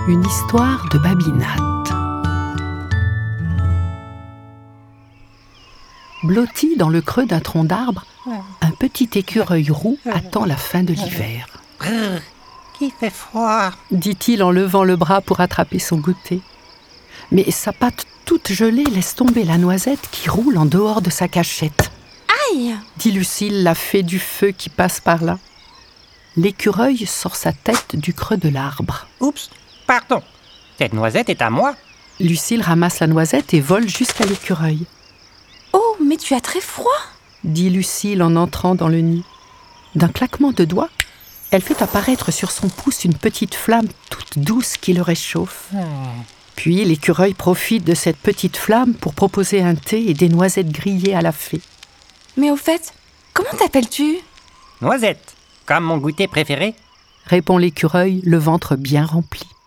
Une histoire de Babinette. Blotti dans le creux d'un tronc d'arbre, un petit écureuil roux attend la fin de l'hiver. Qu'il fait froid, Dit-il en levant le bras pour attraper son goûter. Mais sa patte toute gelée laisse tomber la noisette qui roule en dehors de sa cachette. Aïe! Dit Lucille, la fée du feu qui passe par là. L'écureuil sort sa tête du creux de l'arbre. Oups, pardon. Cette noisette est à moi. Lucille ramasse la noisette et vole jusqu'à l'écureuil. Oh, mais tu as très froid! Dit Lucille en entrant dans le nid. D'un claquement de doigts, elle fait apparaître sur son pouce une petite flamme toute douce qui le réchauffe. Puis l'écureuil profite de cette petite flamme pour proposer un thé et des noisettes grillées à la fée. Mais au fait, comment t'appelles-tu? Noisette, comme mon goûter préféré. Répond l'écureuil, le ventre bien rempli.